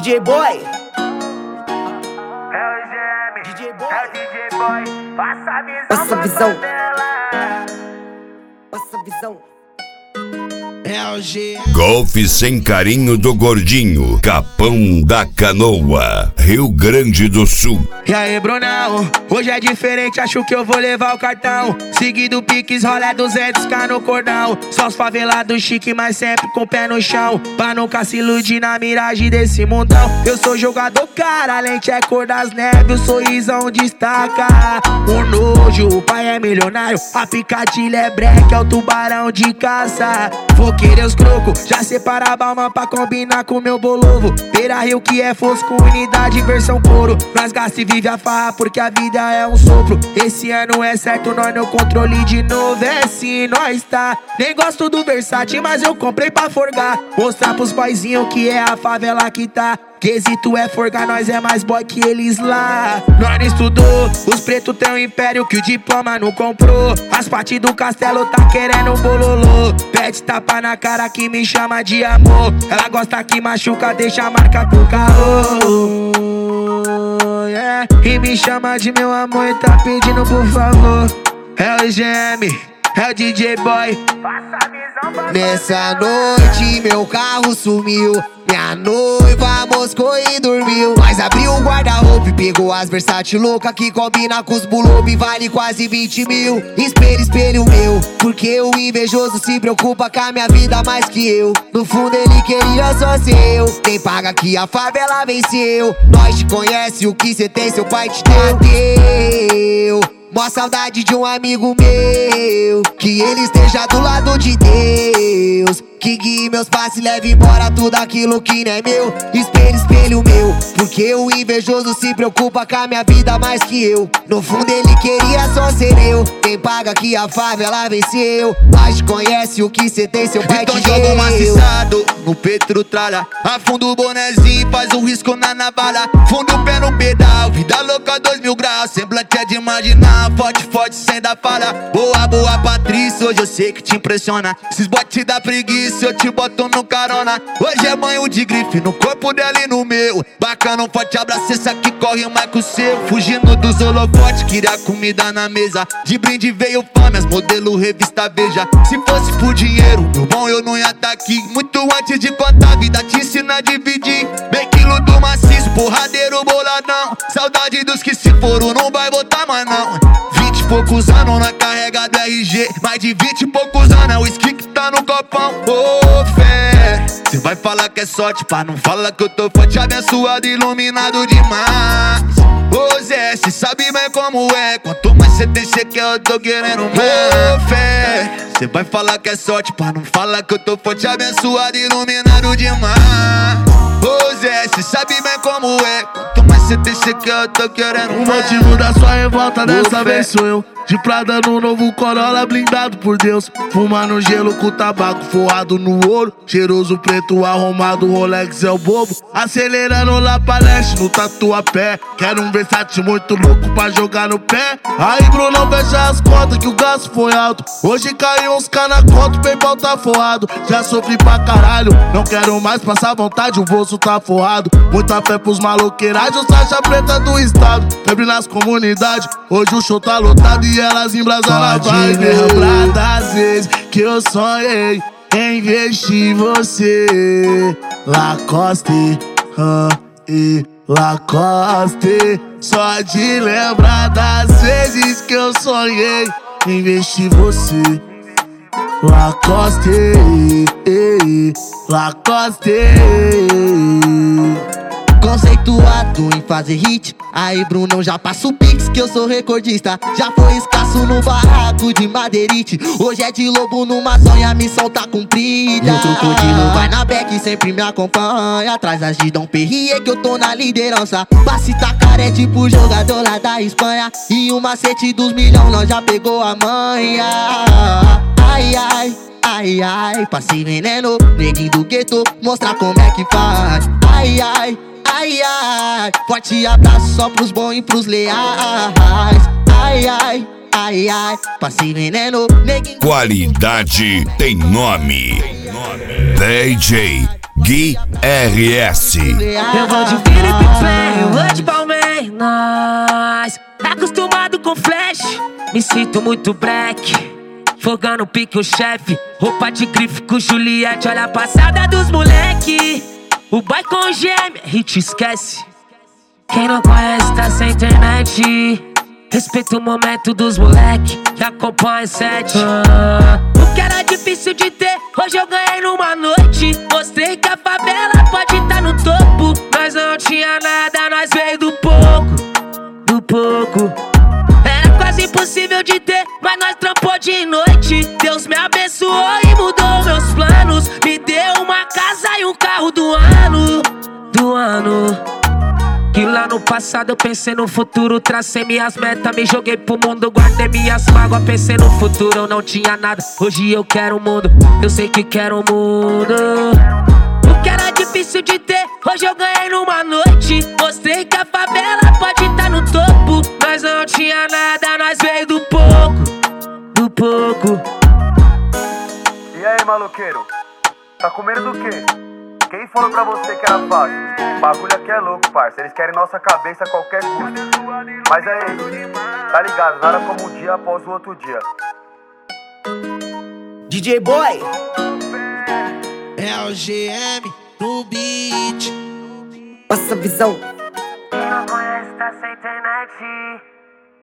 DJ Boy. É o GM, DJ Boy. é o DJ Boy. Passa a visão. Favela. Passa a visão. Golfe sem carinho do Gordinho, Capão da Canoa, Rio Grande do Sul. E aí, Brunão, hoje é diferente, acho que eu vou levar o cartão. Seguido Pix, rola 200k no cordão. Só os favelados chique, mas sempre com o pé no chão, pra nunca se iludir na miragem desse mundão. Eu sou jogador, cara, a lente é cor das neves, o sorrisão destaca. O nojo, o pai é milionário, a picadilha é breque, é o tubarão de caça. Vou querer os crocos, já separa a balma pra combinar com meu bolovo. Beira Rio que é fosco, unidade versão couro. Nós gasta e vive a farra porque a vida é um sopro. Esse ano é certo, nós no controle de novo, é sim, nós tá. Nem gosto do Versace, mas eu comprei pra forgar. Mostrar pros boyzinhos que é a favela que tá. Quesito é forgar, nós é mais boy que eles lá. Nós não estudou, os pretos têm um império que o diploma não comprou. As partes do castelo tá querendo bololô. Pede tapa na cara que me chama de amor. Ela gosta que machuca, deixa a marca pro carro, yeah. E me chama de meu amor e tá pedindo por favor. É o GM, é o DJ Boy. Nessa noite meu carro sumiu, minha noiva moscou e dormiu. Nós abriu o guarda-roupa e pegou as Versace louca que combina com os bulobe, vale quase 20 mil. Espelho, espelho meu, porque o invejoso se preocupa com a minha vida mais que eu. No fundo ele queria só ser eu. Quem paga que a favela venceu. Nós te conhece, o que cê tem seu pai te deu. Mó saudade de um amigo meu, que ele esteja do lado de Deus, que guie meus passos e leve embora tudo aquilo que não é meu. Espelho, espelho meu, porque o invejoso se preocupa com a minha vida mais que eu. No fundo ele queria só ser eu. Quem paga que a favela venceu. Nós te conhece, o que cê tem seu pai te deu. Então joga um maciçado no peito tralha, afunda o bonezinho, faz um risco na navalha. Funda o pé no pedal, vida louca 2000 graus. Semblante é de imaginar, forte, forte sem dar falha. Boa, boa Patrícia, hoje eu sei que te impressiona. Esses botes da preguiça eu te boto no carona. Hoje é banho de grife no corpo dela e no meu. Bacana, um forte abraço, esse aqui corre mais que o seu. Fugindo dos holofotes, queria comida na mesa. De brinde veio fome, as modelo revista Veja. Se fosse por dinheiro, meu bom, eu não ia tá aqui. Muito antes de contar, a vida te ensina a dividir. Bem quilo do maciço, porradeiro boladão. Saudade dos que se foram, não vai voltar mais não. 20 e poucos anos na carrega do RG. Mais de 20 e poucos anos é o whisky que tá no copão. Ô fé, cê vai falar que é sorte, pá, não fala que eu tô forte, abençoado, iluminado demais. Ô Zé, cê sabe bem como é, quanto mais cê tem, cê quer, eu tô querendo mais. Ô fé, cê vai falar que é sorte, pá, não fala que eu tô forte, abençoado, iluminado demais. Ô Zé, cê sabe bem como é, quanto mais cê tem, cê quer, eu tô querendo O mais. motivo da sua revolta dessa vez sou eu. De Prada no novo Corolla, blindado por Deus. Fumando gelo com tabaco forrado no ouro. Cheiroso preto arrumado, Rolex é o bobo. Acelerando lá pra leste no Tatuapé. Quero um Versace muito louco pra jogar no pé. Aí Bruno, fecha as contas que o gasto foi alto. Hoje caiu uns K na conta, o PayPal tá forrado. Já sofri pra caralho, não quero mais passar vontade, o bolso tá forrado. Muita fé pros maloqueiragens, faixa preta do estado. Febre nas comunidades, hoje o show tá lotado e elas embrasam na vibe. Pode lembrar das vezes que eu sonhei em investir em você. Lacoste, e Lacoste. Só de lembrar das vezes que eu sonhei em investir em você. Lacoste, Lacoste. Conceituado em fazer hit. Aí Brunão, já passa o Pix que eu sou recordista. Já foi escasso no barraco de madeirite. Hoje é de lobo numa sonha, a missão tá cumprida. E o crocodilo vai na back, sempre me acompanha. Atrás das de Dom Perrier que eu tô na liderança. Passe tacar é tipo jogador lá da Espanha. E o macete dos milhão nós já pegou a manha. Ai, ai, ai, ai, passei veneno, neguinho do gueto, mostrar como é que faz. Ai, ai, ai, ai, forte abraço só pros bons e pros leais. Ai, ai, ai, ai, passei veneno, neguinho. Qualidade tem nome. DJ Gui RS. Eu vou de Felipe Play, eu vou de Palmeiras. Acostumado com flash, me sinto muito black. Fogando pique o chefe, roupa de grife com Juliette. Olha a passada dos moleque. O boy com gêmea, hit esquece. Quem não conhece tá sem internet. Respeita o momento dos moleque que acompanha sete. O que era difícil de ter, hoje eu ganhei numa noite. Mostrei que a favela pode tá no topo. Nós não tinha nada, nós veio do pouco. Do pouco. Era quase impossível de ter, mas nós trampou de noite. Deus me abençoou e mudou meus planos. Me deu uma casa e um carro do ano. Do ano. Que lá no passado eu pensei no futuro. Tracei minhas metas, me joguei pro mundo. Guardei minhas mágoas, pensei no futuro. Eu não tinha nada, hoje eu quero o mundo. Eu sei que quero o mundo. O que era difícil de ter, hoje eu ganhei numa noite. Mostrei que a favela pode tá no topo. Nós não tinha nada, nós veio do pouco. Do pouco. E aí, maloqueiro? Tá com medo do quê? Quem falou pra você que era fácil? O bagulho aqui é louco, parça. Eles querem nossa cabeça a qualquer custo. Mas aí, tá ligado? Nada como um dia após o outro dia. DJ Boy é o GM no beat. Passa a visão.